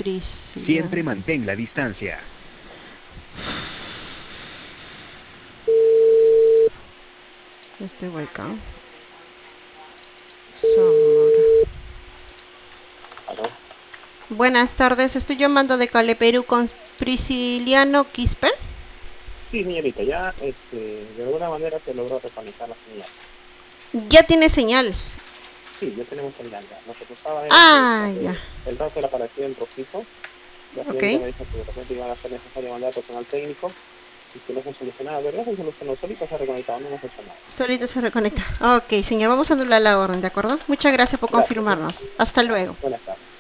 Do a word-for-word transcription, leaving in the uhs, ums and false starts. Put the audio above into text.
Siempre mantén la distancia. Estoy hueca. Sonora. ¿Aló? Buenas tardes, estoy llamando de Cale, Perú con Prisciliano Quispe. Sí, señorita, ya este, de alguna manera se logró reconectar la señal. Ya tiene señal. Sí, ya tenemos señal. Ya. Lo que pasaba era que Ah, cuando ya. el dato era para en rojizo, la Ok. señorita me dijo que de repente iban a ser necesario mandar personal técnico y que no se solucionaba, pero no se solucionó, solito se ha reconectado, no hemos hecho nada. Solito se reconecta. Ok, señor, vamos a anular la orden, ¿de acuerdo? Muchas gracias por Gracias, ya. confirmarnos. Hasta luego. Buenas tardes.